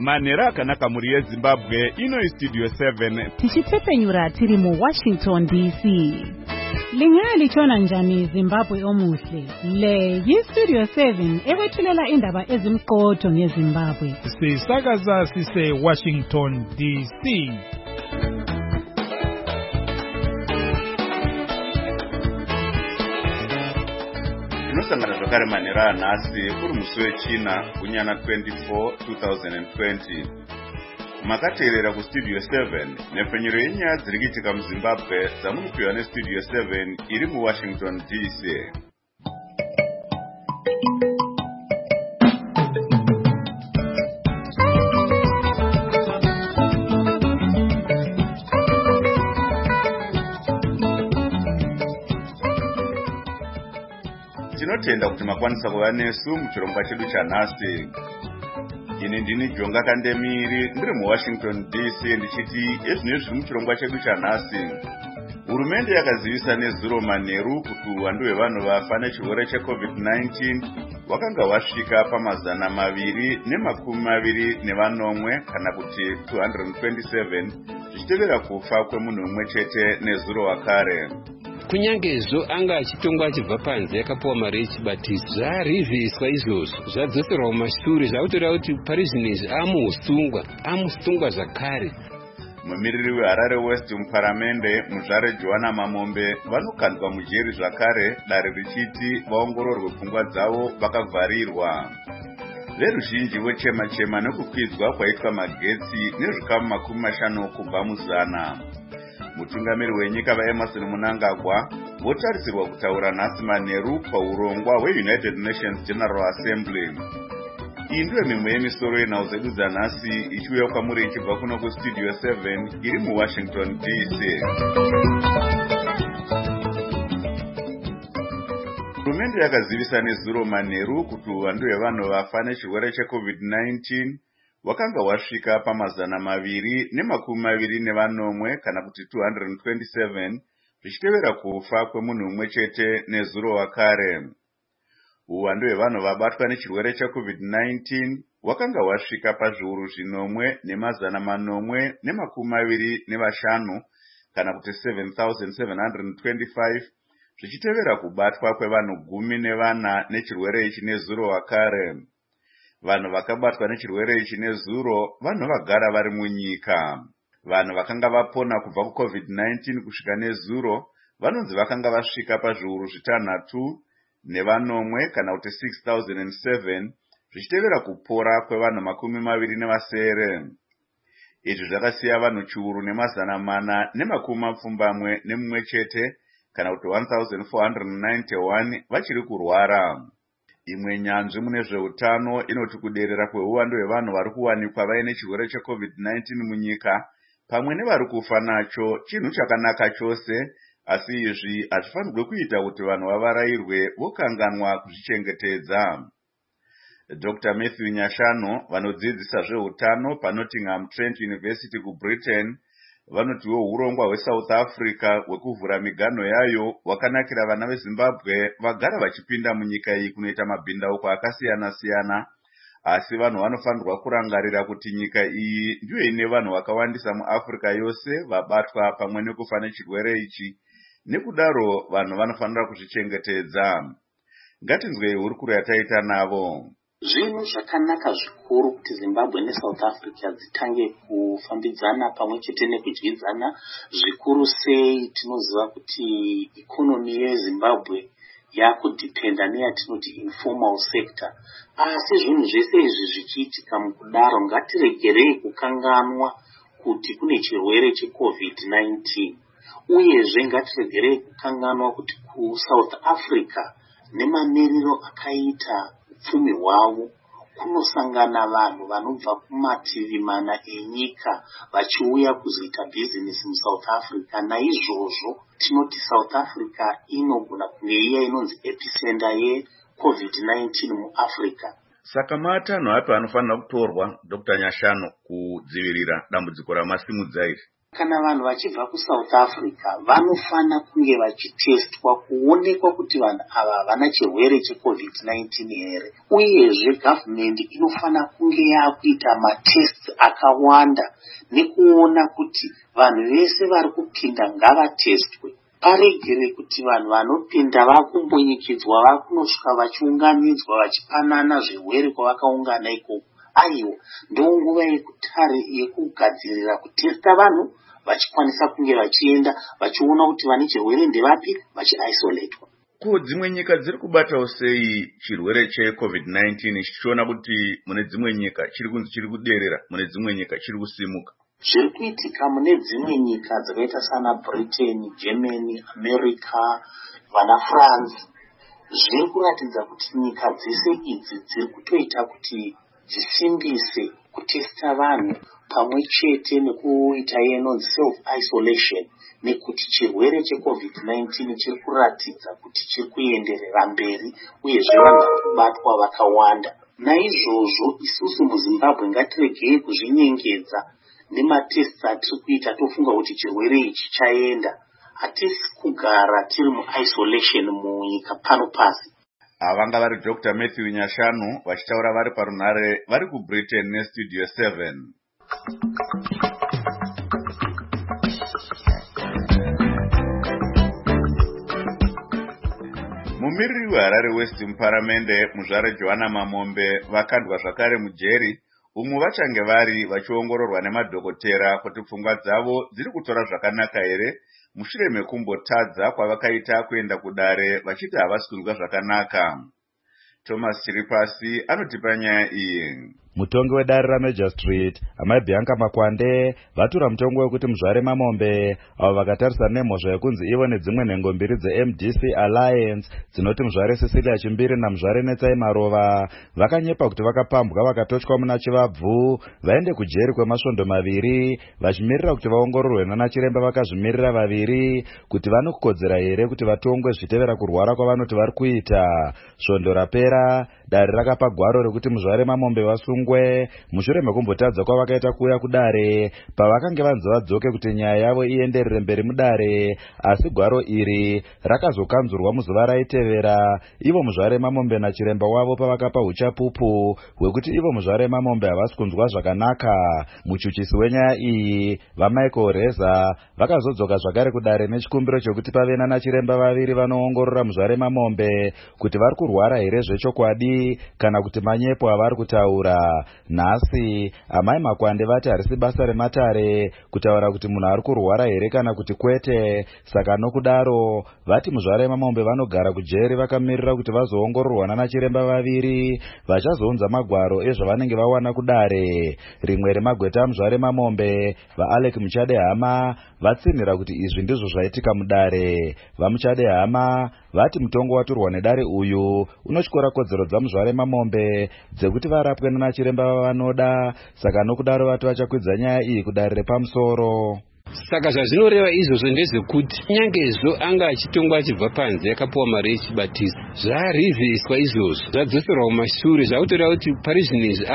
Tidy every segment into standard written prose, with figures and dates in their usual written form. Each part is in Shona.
Manera akanaka muri yeZimbabwe ino studio 7 tichitsepenyura tiri mu Washington DC. Lingalitshona njani Zimbabwe omuhle? Le yi-Studio 7 ekwethulela indaba ezimqotho ngeZimbabwe. Sisakaza sise Washington DC. Tinosangana zvakare manera nhasi kuri musi wechina kunyana 24 2020. Makateerera kuStudio 7 nepfenyuro yenyaya dziri kuitika muZimbabwe dzamunopiwa neStudio 7 iri muWashington DC. Tinotenda kuti makwanisa kuva nesu muchirongwa chedu chanhasi. Ini ndini Jonga Kandemiri ndiri muWashington DC ndichiti ezvinezvi zviri muchirongwa chedu chanhasi. Hurumende yakazivisa nezuro manheru kuti uwandu hwevanhu vafa nechirwere cheCovid-19 wakanga wasvika pamazana 220 kana kuti 227 zvichitevera kufa kwemunhu umwe chete nezuro wakare. Kunyangezo anga achitongwa achibva panze yakapuwa mari yechibatiso zvarivhiswa izvozvo zvadzoserwa kumashure zvakutora kuti pari zvinezvi amusungwa zvakare. Mumiriri weHarare West muparamende muzvare Joana Mamombe vanokandwa mujeri zvakare dare richiti vaongororwe pfungwa dzavo vakavharirwa. Veruzhinji vochema-chema nekukwidzwa kwaitwa magetsi nezvikamu 50 kubva muzana. Mutungamiri wenyika vaEmerson Mnangagwa votarisirwa kutaura nhasi manheru paurongwa hweUnited Nations General Assembly. Iyi ndiyo mimwe yemisoro yenhau dzedu dzanhasi ichiuya kwamuri ichibva kuno kuStudio 7 iri muWashington DC. Hurumende yakazivisa nezuro manheru kuti uwandu hwevanhu vafa nechirwere cheCovid-19 wakanga wasvika pamazana 220 kana kuti 227 zvichitevera kufa kwemunhu umwe chete nezuro wakare. Uwandu hwevanhu vabatwa nechirwere cheCovid-19 wakanga wasvika pazviuru 1,825 kana kuti 7,725 zvichitevera kubatwa kwevanhu 14 nechirwere ichi nezuro wakare. Vanhu vakabatwa nechirwere ichi nezuro vanhu vagara vari munyika. Vanhu vakanga vapona kubva kuCovid-19 kusvika nezuro vanonzi vakanga vasvika pazviuru 6,000 kana kuti 6,007 zvichitevera kupora kwevanhu 27. Izvi zvakasiya vanhu chiuru 471 chete kana kuti 1,491 vachiri kurwara. Imwe nyanzvi mune zveutano inoti kuderera kweuwandu hwevanhu vari kuwanikwa vaine chirwere cheCovid-19 munyika pamwe nevari kufa nacho chinhu chakanaka chose, asi izvi hazvifanirwe kuita kuti vanhu vavarayirwe vokanganwa kuzvichengetedza. Dr. Matthew Nyashano vanodzidzisa zveutano paNottingham Trent University kuBritain vanotiwo urongwa hweSouth Africa hwekuvhura miganho yayo wakanakira vana veZimbabwe vagara vachipinda munyika iyi kunoita mabhindauko akasiyana-siyana, asi vanhu vanofanirwa kurangarira kuti nyika iyi ndiyo ine vanhu vakawandisa muAfrica yose vabatwa pamwe nekufa nechirwere ichi, nekudaro vanhu vanofanira kuzvichengetedza. Ngatinzwei hurukuro yataita navo. Zvinhu zvakanaka zvikuru kuti Zimbabwe neSouth Africa dzitange kufambidzana pamwe chete nekudyidzana. Zvikuru sei tinoziva kuti ikonomi yeZimbabwe yakudhipenda neyatinoti informal sector. Asi zvinhu zvese izvi zvichiitika mukudaro ngatiregerei kukanganwa kuti kune chirwere cheCovid-19. Uyezve ngatiregerei kukanganwa kuti kuSouth Africa nemamiriro akaita upfumi hwavo kunosangana vanhu vanobva kumativi mana enyika vachiuya kuzoita bhizinesi muSouth Africa. Naizvozvo tinoti South Africa inogona kunge iya inonzi epicenter yeCovid-19 muAfrica. Saka matanho api anofanira kutorwa Dr. Nyashano kudzivirira dambudziko ramasimudza iri? Kana vanhu vachibva kuSouth Africa vanofana kunge vachitestwa kuonekwa kuti vanhu ava havana chirwere cheCovid-19 here. Uyezve government inofana kunge yakuita matests akawanda nekuona kuti vanhu vese vari kupinda ngavatestwe. Paregere kuti vanhu vanopinda vakumbonyikidzwa vakunosvika vachiunganidzwa vachipanana zvirwere kwavakaungana ikoko. Aiwa, ndo nguva yekugadzirira kutesta vanhu vachikwanisa kunge vachienda vachiona kuti vane chirwere ndevapi vachiisolatwa. Ko dzimwe nyika dziri kubatawo sei chirwere cheCovid-19 chichiona kuti mune dzimwe nyika chiri kuderera, mune dzimwe nyika chiri kusimuka? Zviri kuitika mune dzimwe nyika dzakaita sana Britain, Germany, America, vana France zviri kuratidza kuti nyika dzese idzi dziri kutoita kuti dzisimbise kutesta vanhu pamwe chete nekuita yenonzi self-isolation, nekuti chirwere cheCovid-19 chiri kuratidza kuti chiri kuenderera mberi uyezve vanhu vari kubatwa vakawanda. Naizvozvo isusu muZimbabwe ngatiregei kuzvinyengedza nematests atiri kuita tofunga kuti chirwere ichi chaenda. Hatisi kugara tiri mu-isolation munyika pano pasi. Vanga vari Dr. Matthew Nyashanu vachitaura vari parunhare vari kuBritain neStudio 7. Mumiriri weHarare West muparamende muzvare Joanna Mamombe vakandwa zvakare mujeri umwe vachange vari vachiongororwa nemadhokotera kuti pfungwa dzavo dziri kutora zvakanaka here mushure mekumbotadza kwavakaita kuenda kudare vachiti havasi kunzwa zvakanaka. Thomas Chiripasi anotipa nyaya iyi. Mutongi wedare raMajor Street, amai Bianca Makwande, vatura mutongo wekuti muzvare Mamombe, avo vakatarisana nemhosva yekunzi ivo nedzimwe nhengo mbiri dzeMDC Alliance, dzinoti muzvare Cecilia Chimbiri namuzvare Netsai Marova, vakanyepa kuti vakapambwa vakatotywa muna chivabvu, vaende kujeri kwemasvondo maviri, vachimirira kuti vaongororwe nana chiremba vakazvimirira vaviri, kuti vanokodzera here kuti vatongwe zvitevera kurwara kwavanoti vari kuita. Svondo rapera, dare rakapa gwaro rekuti muzvare Mamombe vasungwe mushure mekumbotadza kwavakaita kuuya kudare pavakange vanzi vadzoke kuti nyaya yavo ienderere mberi mudare, asi gwaro iri rakazokanzurwa muzuva raitevera ivo muzvare Mamombe nachiremba wavo pavakapa uchapupu hwekuti ivo muzvare Mamombe havasi kunzwa zvakanaka. Muchuchisi wenyaya iyi vaMichael Reza vakazodzoka zvakare kudare nechikumbiro chokuti pave nana chiremba vaviri vanoongorora muzvare Mamombe kuti vari kurwara here zvechokwadi kana kuti manyepo avari kutaura. Nhasi amai Makwande vati harisi basa rematare kutaura kuti munhu ari kurwara here kana kuti kwete, saka nokudaro vati muzvare Mamombe vanogara kujeri vakamirira kuti vazoongororwa nana chiremba vaviri vachazounza magwaro ezvavanenge vawana kudare. Rimwe remagweta muzvare Mamombe, vaAlec Muchadehama, vatsinhira kuti izvi ndizvo zvaitika mudare. VaMuchadehama vati mutongo waturwa nedare uyu unotyora kodzero dzamuzvare Mamombe dzekuti varapwe nana chiremba vavanoda, saka nokudaro vati vachakwidza nyaya iyi kudare repamusoro. Saka zvazvinoreva izvozvo ndezvekuti nyangezvo anga achitongwa achibva panze akapuwa mari yechibatisa, zvarivhiswa izvozvo zvadzoserwa kumashure zvakutoreva kuti parizvinezvi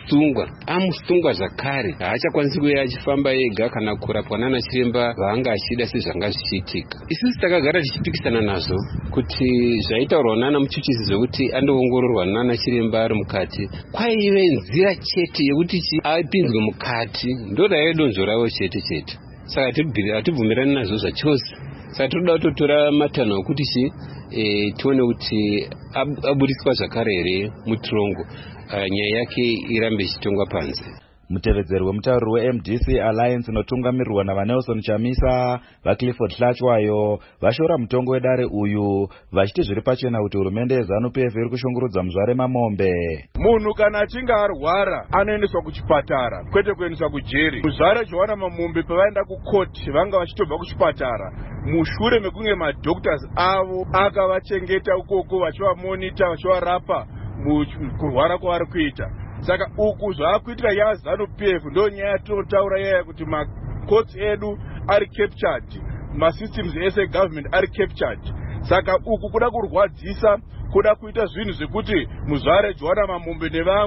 amusungwa zvakare, haachakwanisi kuya achifamba ega kana kurapwa nana chiremba vaanga achida sezvanga zvichiitika. Isusu takagara tichipikisana nazvo kuti zvaitaurwa nana muchuchisi zvokuti andoongororwa nana chiremba ari mukati kwaive nzira chete yekuti apinzwe mukati, ndodaive donzvo ravo chete chete. Saka hatibvumirani nazvo zvachose. Saka tinoda kutotora matanho okuti tione kuti aburiswa zvakare here mutirongo, nyaya yake irambe ichitongwa panze. Mutevedzeri wemutauriri weMDC Alliance inotungamirirwa navaNelson Chamisa, vaClifford Hlachwayo vashora mutongo wedare uyu vachiti zviri pachena kuti hurumende yeZANU-PF iri kushungurudza muzvare Mamombe. Munhu kana achinge arwara anoendeswa kuchipatara kwete kuendeswa kujeri. Muzvare Joanna Mamombe pavaenda kukoti vanga vachitobva kuchipatara mushure mekunge madoctors avo akavachengeta ukoko vachivamonita vachivarapa kurwara kwavari kuita. Saka uku zvaakuitira yaZANU-PF ndo nyaya yatinotaura yaya kuti macourts edu ari captured, masystems ese government ari captured. Saka uku kuda kurwadzisa, kuda kuita zvinhu zvekuti muzvare Joanna Mamombe nevamwe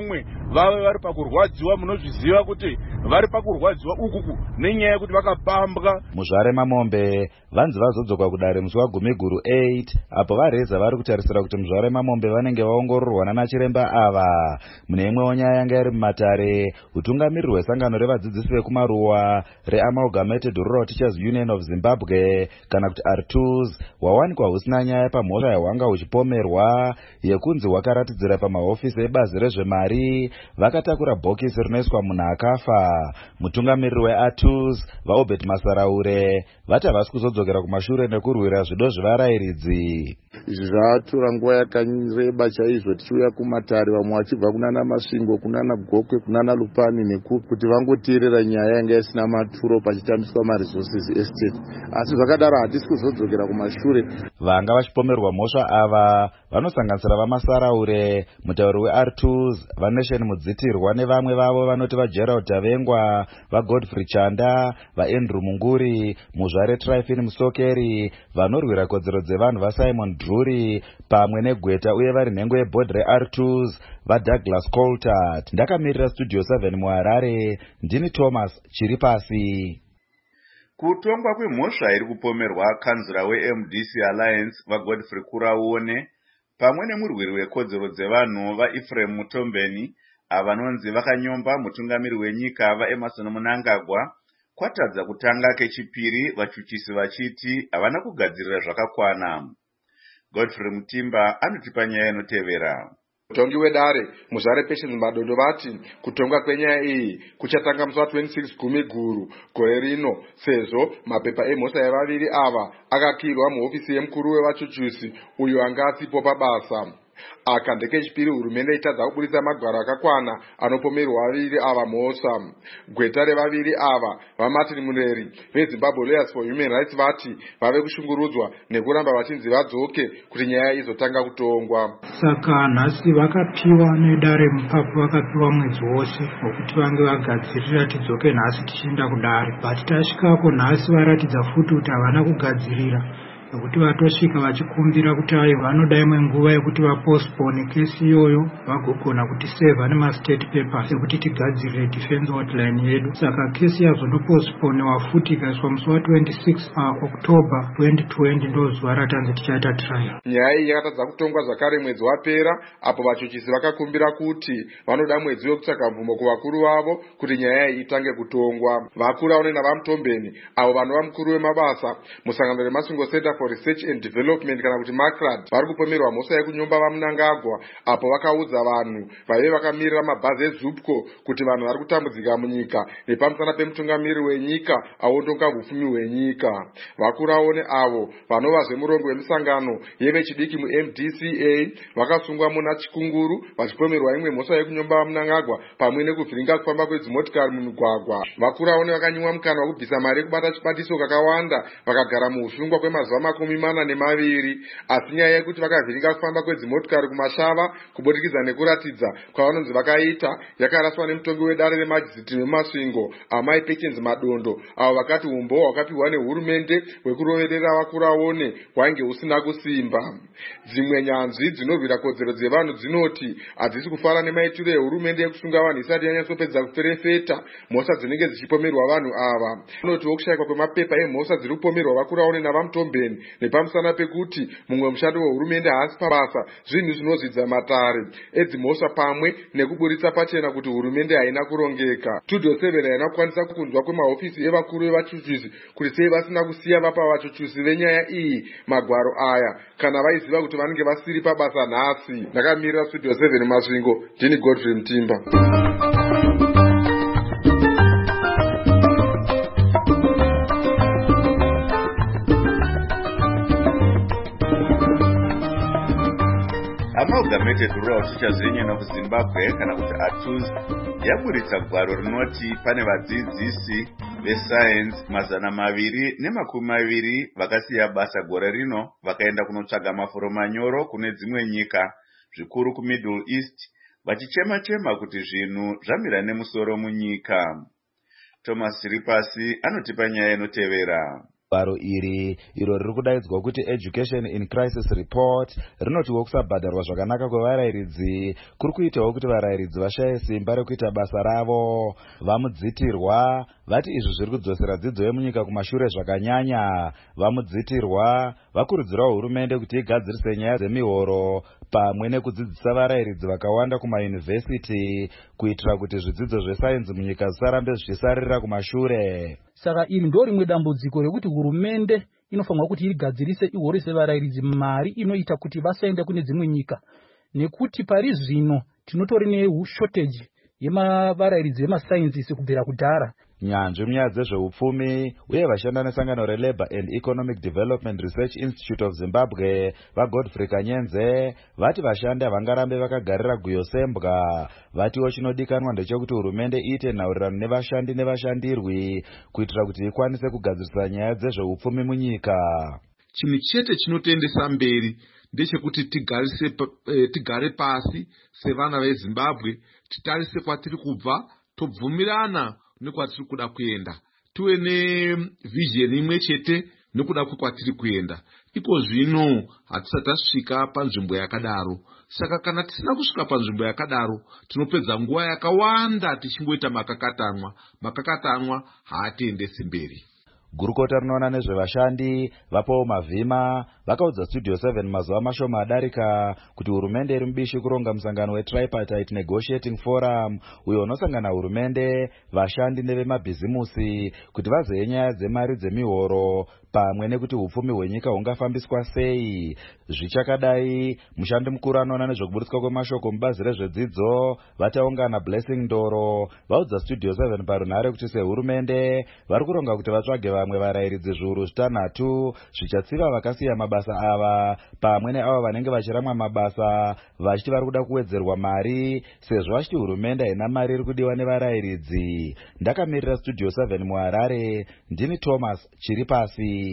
vave vari pakurwadziwa. Munozviziva kuti vari pakurwadziwa ukuku nenyaya yekuti vakapambwa. Muzvare Mamombe vanzi vazodzoka kudare musi waGumiguru 8 apo vareza vari kutarisira kuti Muzvare Mamombe vanenge vaongororwa nana chiremba ava. Mune imwewo nyaya yanga iri mumatare, utungamiriri hwesangano revadzidzisi vekumaruwa reAmalgamated Rural Teachers Union of Zimbabwe kana kuti ARTUZ hwawanikwa husina nyaya pamhosva yahwanga huchipomerwa yekunzi hwakaratidzira pamahofisi ebazi rezvemari vakatakura bhokisi rinoiswa munhu akafa. Mutungamiriri weARTUZ vaObert Masaraure vati havasi kuzodzokera kumashure nekurwira zvido zvevarayiridzi. Izvi zvatora nguva yakareba chaizvo tichiuya kumatare, vamwe vachibva kunana Masvingo, kunana Gokwe, kunana Lupani nekupi kuti vangoteerera nyaya yanga isina maturo pachitambiswa maresources estate. Asi zvakadaro hatisi kuzodzokera kumashure. Vanga vachipomerwa mhosva ava vanosanganisira vaMasaraure, mutauri weARTUZ, vaNation Mudzitirwa nevamwe vavo vanoti vaGerald Tavengwa, vaGodfrey Chanda, vaAndrew Munguri, Muzvare Tryphon Musokeri, vanorwira kodzero dzevanhu vaSimon Drury pamwe neGweta uye vari nhengo yebhodhi reARTUZ vaDouglas Coltart. Ndakamirira Studio 7 muHarare, ndini Thomas Chiripasi. Kutongwa kwemhosva iri kupomerwa kanzura weMDC Alliance vaGodfrey Kuraone pamwe nemurwiri wekodzero dzevanhu vaEphraim Mutombeni avanonzi vakanyomba mutungamiri wenyika vaEmerson Mnangagwa kwatadza kutanga kechipiri, vachuchisi vachiti havana kugadzirira zvakakwana. Godfrey Mutimba anotipa nyaya inotevera. Mutongi wedare Muzvare Patience Madondo vati kutongwa kwenyaya iyi kuchatanga musi wa26 Gumiguru gore rino, sezvo mapepa emhosva yevaviri ava akakirwa muhofisi yemukuru wevachuchusi uyo anga asipo pabasa. Aka ndekechipiri hurumende itadza kuburitsa magwaro akakwana anopomerwa vaviri ava mhosva. Gweta revaviri ava vaMartin Mureri veZimbabwe Lawyers for Human Rights vati vave kushungurudzwa nekuramba vachinzi vadzoke kuti nyaya izotanga kutongwa. Saka nhasi vakapiwa nedare mupapu, vakapiwa mwedzi wose wekuti vange vagadzirira tidzoke nhasi tichienda kudare. But tasvikapo nhasi varatidza futi kuti havana kugadzirira, nokuti vatosvika vachikumbira kuti ai vanoda imwe nguva yekuti vapostpone kesi iyoyo vagogona kuti seva nemastate papers ekuti tigadzirire defense outline yedu. Saka kesi yazondopostponewa futi ikaiswa musi wa26 October 2020 ndo zuva ratanzi tichaita trial. Nyaya iyi yakatadza kutongwa zvakare mwedzi wapera apo vachuchisi vakakumbira kuti vanoda mwedzi wekutsvaga mvumo kuvakuru vavo kuti nyaya iyi itange kutongwa. Vakuru avo navaMutombeni avo vanova mukuru wemabasa musangano reMasvingo Center for Research and Development kana kuti MACRAD vari kupomerwa mhosva yekunyomba vaMnangagwa apo vakaudza vanhu vaive vakamirira mabhazi eZupco kuti vanhu vari kutambudzika munyika nepamusana pemutungamiriri wenyika aondonga hupfumi hwenyika. Vakuru avo neavo vanova zvemurongo wemisangano yevechidiki muMDCA vakasungwa muna Chikunguru vachipomerwa imwe mhosva yekunyomba vaMnangagwa pamwe nekuvhiringa kufamba kwedzimotikari mumigwagwa. Vakuru avo vakanyimwa mukana wekubvisa mari yekubata chibatiso kakawanda vakagara muusungwa kwemazuva 42, asi nyaya yekuti vakavhiringa kufamba kwedzimotikari kumashava kubudikidza nekuratidza kwavanonzi vakaita yakaraswa nemutongi wedare remajisiti weMasvingo amai Patience Madondo avo vakati umboo hwakapiwa nehurumende hwekuroverera vakuru aone hwainge husina kusimba. Dzimwe nyanzvi dzinorwira kodzero dzevanhu dzinoti hadzisi kufara nemaitiro ehurumende ekusunga vanhu isati yanyatsopedza kuferefeta mhosva dzinenge dzichipomerwa vanhu ava. Anotiwo kushayikwa kwemapepa emhosva dziri kupomerwa vakuru aone navaMutombeni nepamusana pekuti mumwe mushando wehurumende haasi pabasa, zvinhu zvinozvidza matare edzimhosva pamwe nekuburitsa pachena kuti hurumende haina kurongeka. Studio 7 haina kukwanisa kunzwa kwemahofisi evakuru vevachuchusi kuti sei vasina kusiya vapa vachuchusi venyaya iyi magwaro aya kana vaiziva kuti vanenge vasiri pabasa nhasi. Ndakamirira Studio 7 Masvingo, ndini Godfrey Mutimba. Amalgamated Rural Teachers Union of Zimbabwe kana kuti ARTUZ yaburitsa gwaro rinoti pane vadzidzisi vesayensi 220 vakasiya basa gore rino vakaenda kunotsvaga mafuro manyoro kune dzimwe nyika zvikuru kuMiddle East vachichema-chema kuti zvinhu zvamira nemusoro munyika. Thomas Chiripasi anotipa nyaya inotevera. Baro iri iro riri kudaidzwa kuti Education in Crisis Report rinotiwo kusabhadharwa zvakanaka kwevarayiridzi kuri kuitawo kuti varayiridzi vashaye simba rekuita basa ravo. Vamudzitirwa vati izvi zviri kudzosera dzidzo yemunyika kumashure zvakanyanya. Vamudzitirwa vakurudzirawo hurumende kuti igadzirise nyaya dzemihoro pamwe nekudzidzisa varayiridzi vakawanda kumayunivhesiti kuitira kuti zvidzidzo zvesainzi munyika zvisarambe zvichisarira kumashure. Saka iri ndo rimwe dambudziko rekuti hurumende inofanirwa kuti igadzirise ihorise varayiridzi mari inoita kuti vasaende kune dzimwe nyika, nekuti pari zvino tinotori neshortage yevarayiridzi vemasainzisi kubvira kudhara. Nyanzvi munyaya dzezveupfumi uye vashanda nesangano reLabour and Economic Development Research Institute of Zimbabwe vaGodfrey Kanyenze vati vashandi havangarambe vakagarira guyo sembwa. Vatiwo chinodikanwa ndechekuti hurumende iite nhaurirano nevashandi nevashandirwi kuitira kuti ikwanise kugadzirisa nyaya dzezveupfumi munyika. Chinhu chete chinotoendesa mberi ndechekuti tigare pasi sevana veZimbabwe, titarise kwatiri kubva, tobvumirana nekwatiri kuda kuenda, tuwe nevision imwe chete nekuda kwatiri kuenda. Iko zvino hatisati tasvika panzvimbo yakadaro. Saka kana tisina kusvika panzvimbo yakadaro, tinopedza nguva yakawanda tichingoita makakatanwa haatiendesi mberi. Gurukota rinoona nezvevashandi vapawo mavhima vakaudza Studio 7 mazuva mashoma adarika kuti hurumende iri mubishi kuronga musangano weTripartite Negotiating Forum uyo unosangana hurumende, vashandi nevemabhizimusi kuti vazive nyaya dzemari dzemihoro pamwe nekuti upfumi hwenyika hungafambiswa sei. Zvichakadai, mushandi mukuru anoona nezvekuburitswa kwemashoko mubazi rezvedzidzo vataungana Blessing Ndoro vaudza Studio 7 parunhare kuti sehurumende vari kuronga kuti vatsvage vamwe varayiridzi zviuru 6 zvichatsiva vakasiya mabasa ava pamwe neavo vanenge vachiramwa mabasa vachiti vari kuda kuwedzerwa mari sezvo vachiti hurumende haina mari iri kudiwa nevarayiridzi. Ndakamirira Studio 7 muHarare, ndini Thomas Chiripasi.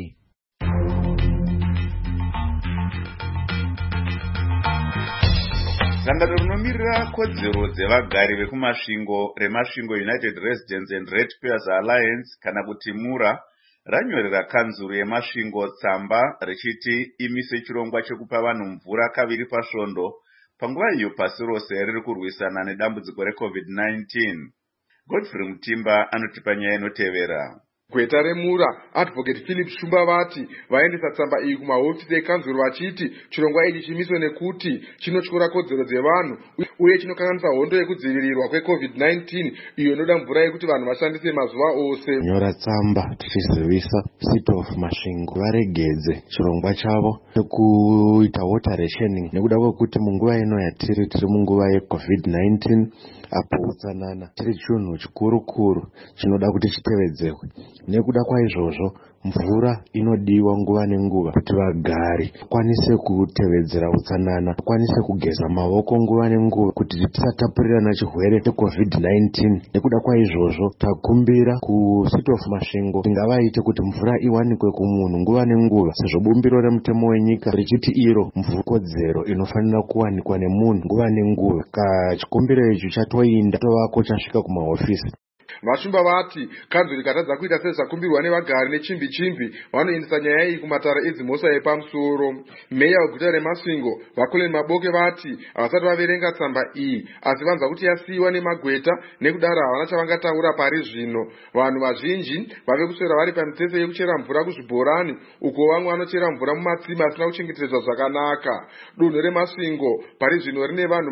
Sangano rinomirira kodzero dzevagari vekumasvingo remasvingo United Residents and Ratepayers Alliance kana kuti MURA ranyorera kanzuru yemasvingo tsamba richiti imise chirongwa chekupa vanhu mvura kaviri pasvondo panguva iyo pasi rose riri kurwisana nedambudziko reCovid-19. Godfrey Mutimba anotipa nyaya inotevera. Gweta reMURA, Advocate Philip Shumba vati vaendesa tsamba iyi kumahofisi ekanzuro vachiti chirongwa ichi chimiswe nekuti chinotyora kodzero dzevanhu uye chinokanganisa hondo yekudzivirirwa kweCovid-19 iyo inoda mvura yekuti vanhu vashandise mazuva ose. Nyora tsamba tichizivisa City of Masvingo varegedze chirongwa chavo nekuita water rationing nekuda kwekuti munguva ino yatiri tiri munguva yeCovid-19 apo utsanana chiri chinhu chikuru chinoda kuti chitevedzerwe. Nekuda kwaizvozvo mvura inodiwa nguva nenguva kuti vagari kwanise kutevedzera utsanana, kwanise kugeza maoko nguva nenguva kuti tisatapurirana chirwere cheCovid-19. Nekuda kwaizvozvo takumbira kuCity of Masvingo tingavaite kuti mvura iwanikwe kumunhu nguva nenguva sezvo bumbiro remutemo wenyika richiti iro mvura kodzero inofanira kuwanikwa nemunhu nguva nenguva. Chikumbiro ichi chatoinda tovako chasvika kumahofisi. Vashumba vati kanzuro ikatadza kuita sezvakumbirwa nevagari nechimbi vanoendesa nyaya iyi kumatara edzimhosva yepamusoro. Meya weguta reMasvingo Vacolin Maboke vati havasati vaverenga tsamba iyi asi vanzwa kuti yasiyiwa nemagweta nekudaro havana chavangataura pari zvino. Vanhu vazhinji vave kuswera vari pamitsetse yekuchera mvura kuzvibhorani uko vamwe vanochera mvura mumatsime asina kuchengetedzwa zvakanaka. Dunhu reMasvingo pari zvino rine vanhu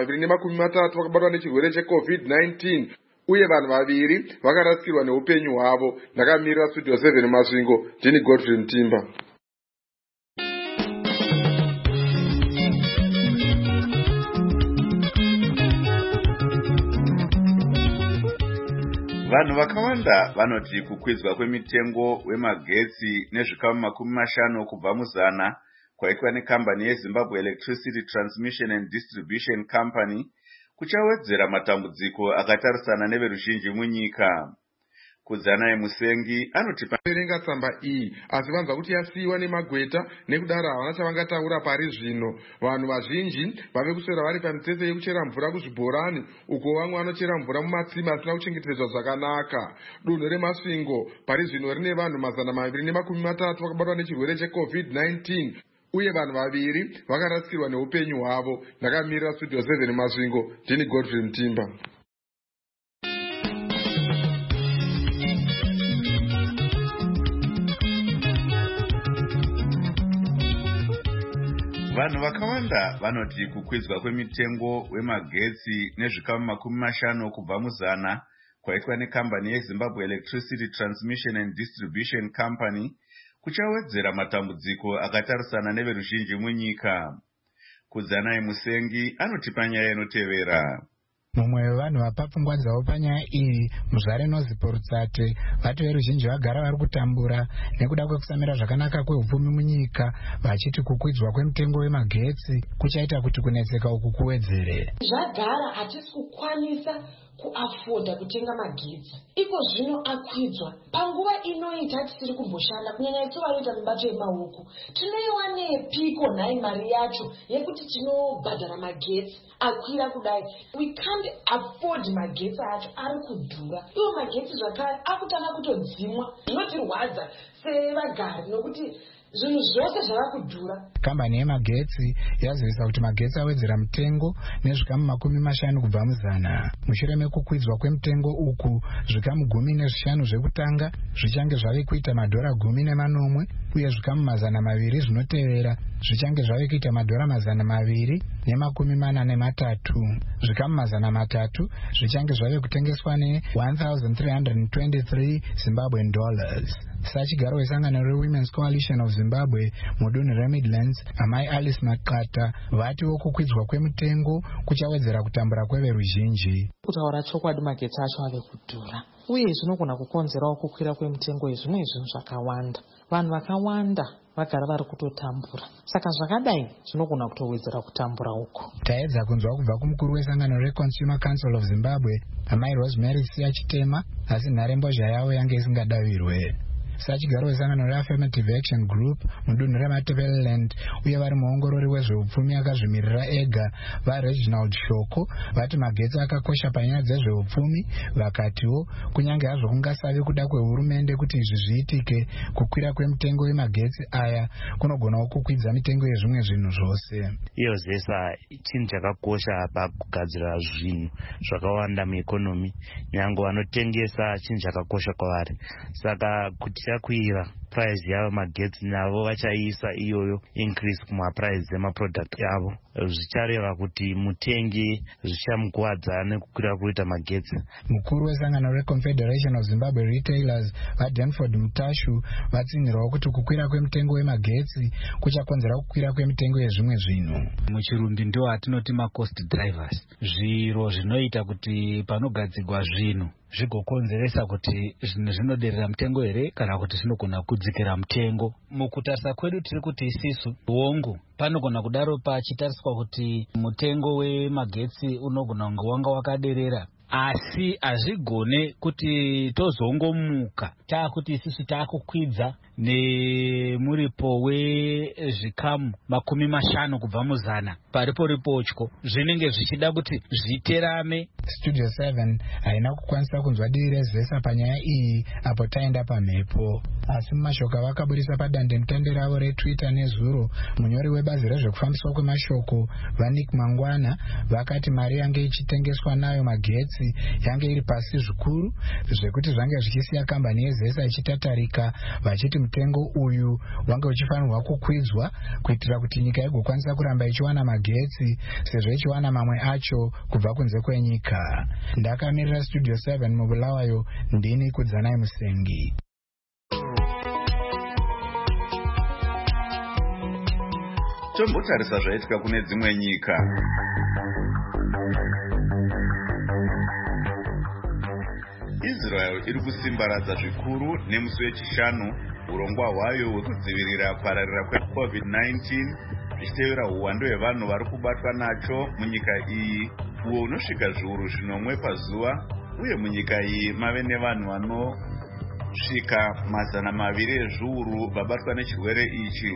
230 vakabatwa nechirwere cheCovid-19 uye vanhu vaviri vakarasikirwa neupenyu hwavo. Ndakamirira Studio 7 Masvingo, ndini Godfrey Mutimba. Vanhu vakawanda vanoti kukwidzwa kwemitengo wemagetsi nezvikamu 50 kubva muzana kwaitwa nekambani yeZimbabwe Electricity Transmission and Distribution Company kuchawedzera matambudziko akatarisana neveruzhinji munyika. Kudzanai Musengi anoti verenga tsamba iyi asi vanzwa kuti yasiyiwa nemagweta nekudaro havana chavangataura pari zvino. Vanhu vazhinji vave kuswera vari pamitsetse yekuchera mvura kuzvibhorani uko vamwe vanochera mvura mumatsime asina kuchengetedzwa zvakanaka. Dunhu reMasvingo pari zvino rine vanhu 230 vakabatwa nechirwere cheCovid-19 uye vanhu vaviri vakarasikirwa neupenyu hwavo. Ndakamirira Studio 7 Masvingo, ndini Godfrey Mutimba. Vanhu vakawanda vanoti kukwidzwa kwemitengo wemagetsi nezvikamu 50 kubva muzana kwaitwa nekambani yeZimbabwe Electricity Transmission and Distribution Company kuchawedzera matambudziko akatarisana neveruzhinji munyika. Kudzanai Musengi anoti panyaya inotevera. Mumwe wevanhu vapa pfungwa dzavo panyaya iyi muzvare Nozipo Rutsate vati veruzhinji vagara vari kutambura nekuda kwekusamira zvakanaka kweupfumi munyika, vachiti kukwidzwa kwemitengo wemagetsi kuchaita kuti kunetseka uku kuwedzere. Zvagara hatisi kukwanisa kuafoda kutenga magetsi, iko zvino akwidzwa panguva inoita tisiri kumboshanda, kunyanya isu vanoita mibato yemaoko. Tinoiwa nepiko nhai mari yacho yekuti tinobhadhara magetsi akwira kudai? We can't afford magetsi acho, ari kudhura. Iwo magetsi zvakare akutanga kutodzimwa, zvinotirwadza sevagari nokuti zvinhu zvose zvava kudhura. Kambani yemagetsi yazivisa kuti magetsi awedzera mutengo nezvikamu 50 kubva muzana. Mushure mekukwidzwa kwemitengo uku, zvikamu 15 zvekutanga zvichange zvave kuita $10.80 uye zvikamu 200 zvinotevera zvichange zvave kuita $243. Zvikamu 300 zvichange zvave kutengeswa ne$1,323 Zimbabwean dollars. Sachigaro wesangano reWomen's Coalition of Zimbabwe mudunhu reMidlands, amai Alice Makata vatiwo kukwidzwa kwemitengo kuchawedzera kutambura kweveruzhinji. Kutaura chokwadi magetsi acho ave kudhura uye zvinogona kukonzerawo kukwira kwemitengo yezvimwe zvinhu zvakawanda. Vanhu vakawanda vagara vari kutotambura, saka zvakadai zvinogona kutowedzera kutambura uko. Taedza kunzwa kubva kumukuru wesangano reConsumer Council of Zimbabwe, amai Rosemary Siya Chitema, asi nharembozha yavo yange isingadavirwe. Sachigaro wesangano reAffirmative Action Group mudunhu reMatebeleland uye vari muongorori wezveupfumi akazvimirira ega vaReginald Shoko vati magetsi akakosha panyaya dzezveupfumi. Vakatiwo kunyange hazvo kungasavi kuda kwehurumende kuti izvi zviitike, kukwira kwemitengo yemagetsi aya kunogonawo kukwidza mitengo yezvimwe zvinhu zvose. Iyo zesa chinhu chakakosha pakugadzira zvinhu zvakawanda muekonomi, nyange vanotengesa chinhu chakakosha kwavari. Saka kuti chakwira price yavo magetsi navo vachaisa iyoyo increase kumaprice emaproduct yavo, zvichareva kuti mutengi zvichamukuwadza nekukwira kuita magetsi. Mukuru wesangano reConfederation of Zimbabwe Retailers vaDanford Mutashu vatsinhirawo kuti kukwira kwemitengo wemagetsi kuchakonzera kukwira kwemitengo yezvimwe zvinhu. Muchirungu ndiwo atinoti macost drivers, zviro zvinoita kuti panogadzirwa zvinhu zvigokonzeresa kuti zvinhu zvinoderera mutengo here kana kuti zvinogona kudzikira mutengo. Mukutarisa kwedu tiri kuti isisu uongo panogona kudaro pachitariswa kuti mutengo wemagetsi unogona kunge wanga wakaderera, asi hazvigone kuti tozongomuka taakuti isusu taakukwidza nemuripo wezvikamu 50 kubva muzana paripo ripotyo. Zvinenge zvichida kuti zviterame. Studio 7 haina kukwanisa kunzwa dii rezvesa panyaya iyi apo taenda pamhepo, asi mumashoko vakaburisa padande mutande ravo reTwitter nezuro, munyori webazi rezvekufambiswa kwemashoko vaNick Mangwana vakati mari yange ichitengeswa nayo magetsi yange iri pasi zvikuru zvekuti zvange zvichisiya kambani yezesa ichitatarika vachiti mutengo uyu wange uchifanirwa kukwidzwa kuitira kuti nyika igokwanisa kuramba ichiwana magetsi sezvo ichiwana mamwe acho kubva kunze kwenyika. Ndakamirira Studio 7 mubulawayo, ndini Kudzanai Musengi. Tombotarisa zvaitika kune dzimwe nyika. Israel iri kusimbaradza zvikuru nemusi wechishanu urongwa hwayo hwekudzivirira kupararira kweCovid-19 zvichitevera uwandu hwevanhu vari kubatwa nacho munyika iyi, uwo unosvika zviuru 10 pazuva, uye munyika iyi mave nevanhu Svika 200 ezviuru vabatwa nechirwere ichi.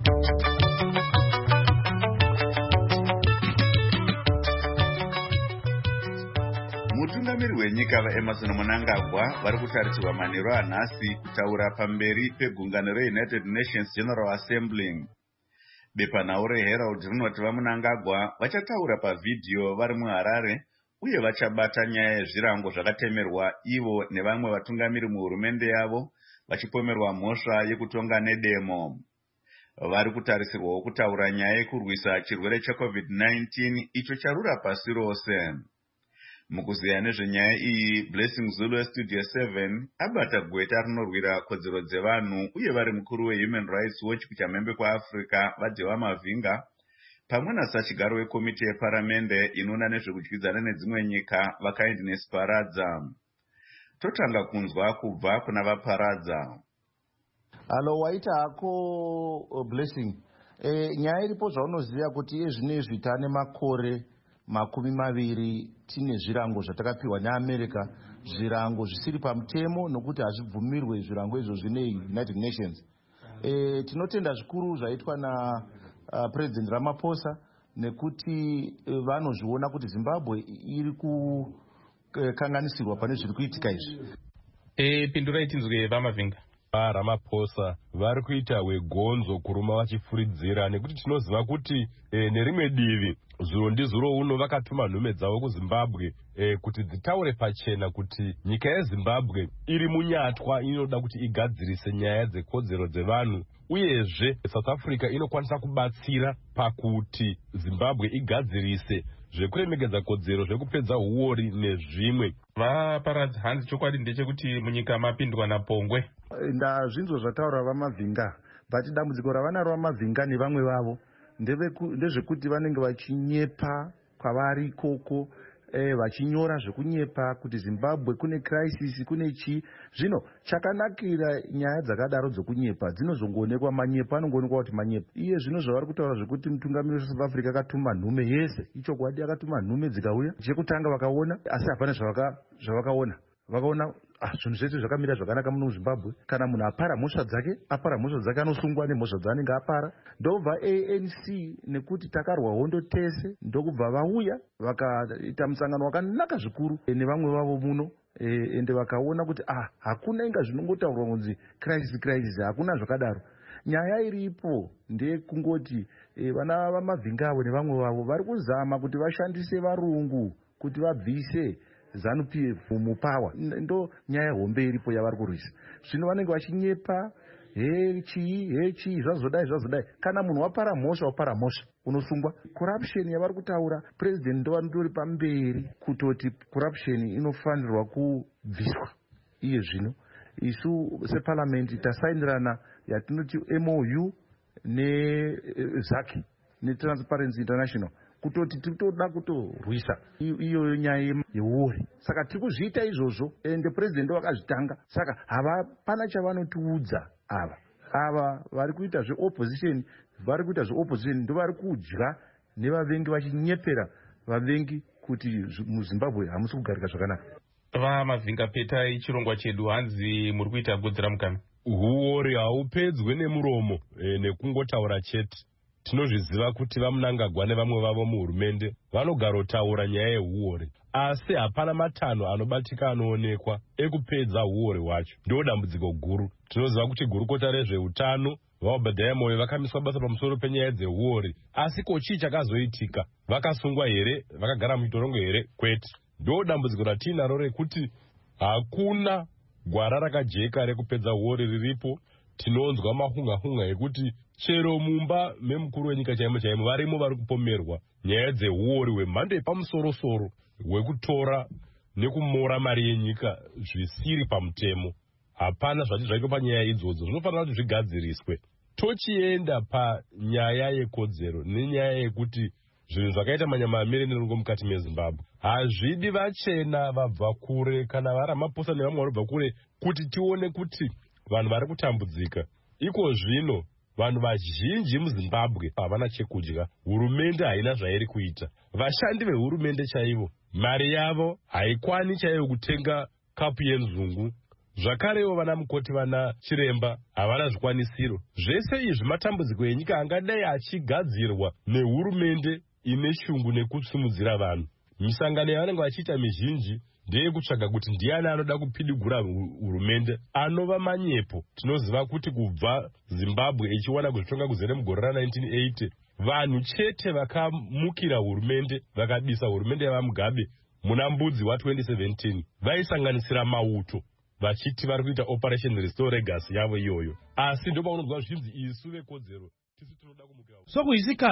Mutungamiri wenyika vaEmmerson Mnangagwa vari kutarisirwa manheru anhasi kutaura pamberi pegungano reUnited Nations General Assembly. Bepanhau reHerald rinoti vaMnangagwa vachataura pavhidhiyo vari muHarare uye vachabata nyaya yezvirango zvakatemerwa ivo nevamwe vatungamiri muhurumende yavo vachipomerwa mhosva yekutonga nedemo. Vari kutarisirwawo kutaura nyaya yekurwisa chirwere cheCovid-19 icho charura pasi rose. Mukuziya nezvenyaya iyi, Blessing Zulu weStudio 7 abata gweta rinorwira kodzero dzevanhu uye vari mukuru weHuman Rights Watch kuchamhembe kwaAfrica Vadhewa Mavinga pamwe nasachigaro wekomiti yeparamende inoona nezvekudyidzana nedzimwe nyika vaKindness Paradza. Totanga kunzwa kubva kuna vaParadza. Halo, waita hako Blessing. Nyaya iripo zvaunoziva kuti ezvinezvi tane makore 20 tine zvirango zvatakapiwa neAmerica, zvirango zvisiri pamutemo nokuti hazvibvumirwe zvirango izvozvi neUnited Nations. Tinotenda zvikuru zvaitwa na President Ramaphosa nekuti vanozviona kuti Zimbabwe iri kukanganisirwa pane zviri kuitika izvi. Pindurai tinzwe vaMavinga. Ramaphosa vari kuita wegonzo kuruma vachifuridzira nekuti tinoziva kuti nerimwe divi zuro ndizuro uno vakatuma nhume dzavo kuZimbabwe kuti dzitaure pachena kuti nyika yeZimbabwe iri munyatwa, inoda kuti igadzirise nyaya dzekodzero dzevanhu, uyezve South Africa inokwanisa kubatsira pakuti Zimbabwe igadzirise zvekuremekedza kodzero zvekupedza uori nezvimwe. Vaparadza, hanzi chokwadi ndechekuti munyika mapindwa napongwe. Ndazvinzwa zvataura vaMavinga, but dambudziko ravanaro vaMavinga nevamwe vavo ndezvekuti vanenge vachinyepa kwavari ikoko, vachinyora zvekunyepa kuti Zimbabwe kune crisis, kune chi. Zvino chakanakira nyaya dzakadaro dzokunyepa dzinozongoonekwa, manyepa anongoonekwa kuti manyepa. Iye zvino zvavari kutaura zvekuti mutungamiri weSouth Africa akatuma nhume yese, ichokwadi akatuma nhume dzikauya, chekutanga vakaona asi hapana zvavakaona. Vakaona zvinhu zvese zvakamira zvakanaka muno muZimbabwe. Kana munhu apara mhosva dzake anosungwa nemhosva dzaanenge apara. Ndobva ANC nekuti takarwa hondo tese, ndokubva vauya vakaita musangano wakanaka zvikuru nevamwe vavo muno, ende vakaona kuti hakuna inga zvinongotaurwa kunzi crisis, hakuna zvakadaro. Nyaya iripo ndekungoti vana vaMavinga avo nevamwe vavo vari kuzama kuti vashandise varungu kuti vabvise ZANU-PF mupawa. Ndo nyaya hombe iripo yavari kurwisa. Zvino vanenge vachinyepa, chii zvazodai. Kana munhu wapara mhosva unosungwa. Corruption yavari kutaura, president ndovandori pamberi kutoti corruption inofanirwa kubviswa. Iye zvino isu separliament tasainirana yatinoti MOU neZaki neTransparency International kutoti titoda kutorwisa iyoyo nyaya yeuori. Saka tiri kuzviita izvozvo, ende president wakazvitanga. Saka hapana chavanotiudza ava vari kuita zveopposition, ndovari kudya nevavengi vachinyepera vavengi kuti muZimbabwe hamusi kugarika zvakanaka. VaMavinga, petai chirongwa chedu, hanzi muri kuita godzera mukana. Uori haupedzwe nemuromo nekungotaura chete. Tinozviziva kuti vaMnangagwa nevamwe vavo muhurumende vanogarotaura nyaya yehuori, asi hapana matanho anobatika anoonekwa ekupedza huori hwacho. Ndo dambudziko guru. Tinoziva kuti gurukota rezveutano vaObadiah Moyo vakamiswa basa pamusoro penyaya dzehuori, asi ko chii chakazoitika? Vakasungwa here? Vakagara muchitorongo here? Kwete. Ndo dambudziko ratinaro rekuti hakuna gwara rakajeka rekupedza huori riripo. Tinonzwa mahunga ekuti chero mumba memukuru wenyika chaimo varimo vari kupomerwa nyaya dzehuori hwemhando yepamusoro-soro hwekutora nekumora mari yenyika zvisiri pamutemo. Hapana zvati zvaitwa panyaya idzodzo, zvinofanira kuti zvigadziriswe. Tochienda panyaya yekodzero nenyaya yekuti zvinhu zvakaita manyama amere nerungo mukati meZimbabwe hazvidi vachena vabva kure kana vaRamaphosa nevamwe vanobva kure kuti tione kuti vanhu vari kutambudzika. Iko zvino vanhu vazhinji muZimbabwe havana chekudya, hurumende haina zvairi kuita. Vashandi vehurumende chaivo, mari yavo haikwani chaivo kutenga kapu yenzungu zvakarewo vana mukoti vana chiremba havana zvikwanisiro. Zvese izvi matambudziko enyika angadai achigadzirwa nehurumende ine shungu nekutsimudzira vanhu. Misangano yavanenge vachiita mizhinji ndeyekutsvaga kuti ndiani anoda kupidigura hurumende anova manyepo. Tinoziva kuti kubva Zimbabwe ichiwana kuzvitonga kuzere mugore ra1980 vanhu chete vakamukira hurumende vakabisa hurumende yavaMugabe muna mbudzi wa2017 vaisanganisira Mauto vachiti vari kuita Operation Restore Legacy yavo iyoyo. Asi ndopaunonzwa zvichinzi isu vekodzero tisi tinoda kumukira. Sokuisika